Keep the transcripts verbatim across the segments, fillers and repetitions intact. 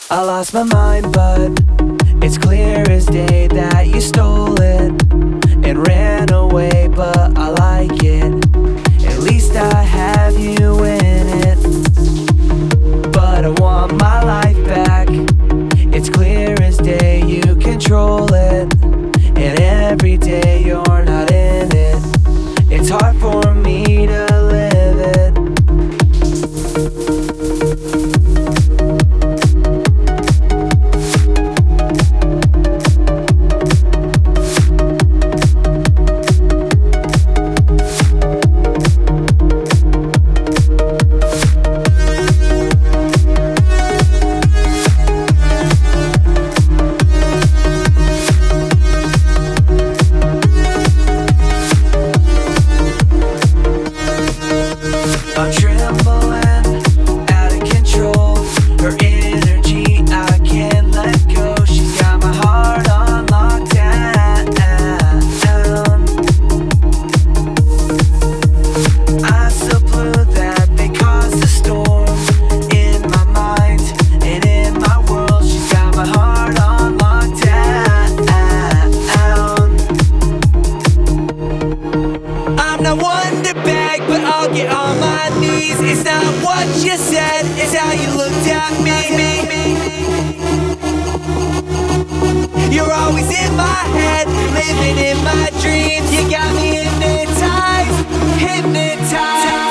I lost my mind, but it's clear as day that you stole it and ran away, but I like it. At least I have you in it. But I want my life back. It's clear as day you control it, and every day you're not in it. It's hard for me to live it. I'm trembling, out of control. Her energy, I can't let go. She's got my heart on lockdown. I so blew that they caused a storm in my mind and in my world. She's got my heart on lockdown. I'm not one to beg, but I'll get on my knees. It's not what you said, it's how you looked at me. You're always in my head, living in my dreams. You got me hypnotized, hypnotized.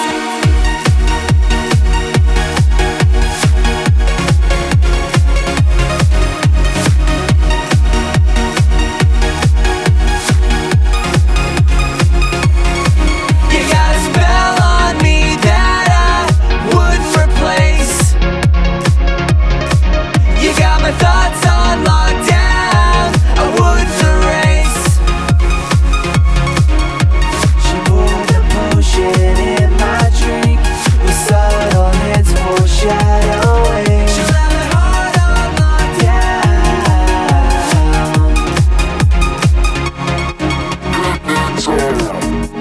Thoughts on lockdown, I wouldn't erase. She poured the potion in my drink with subtle hints foreshadowing. She left my heart on lockdown.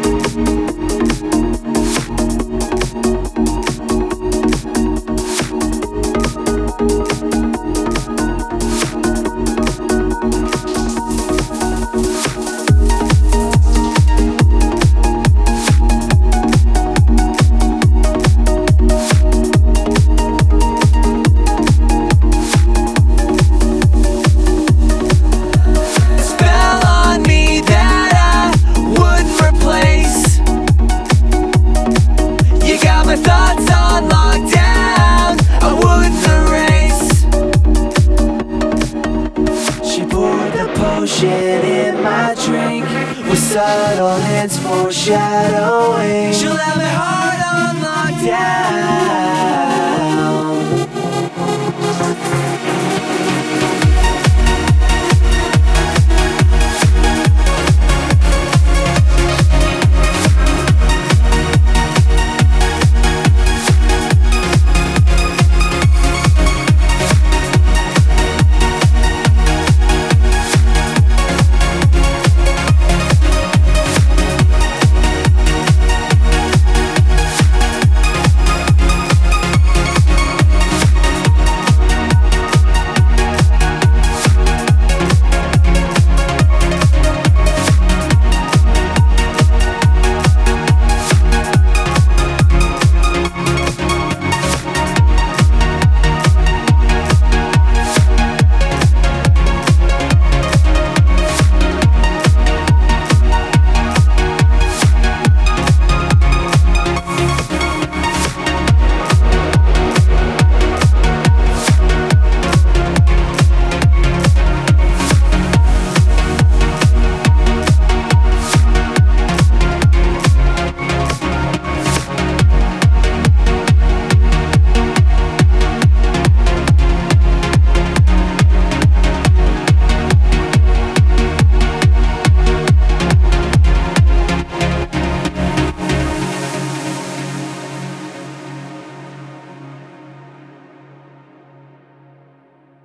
Thoughts on lockdown, I wouldn't erase. She poured the potion in my drink with subtle hints foreshadowing. She'll have me hard.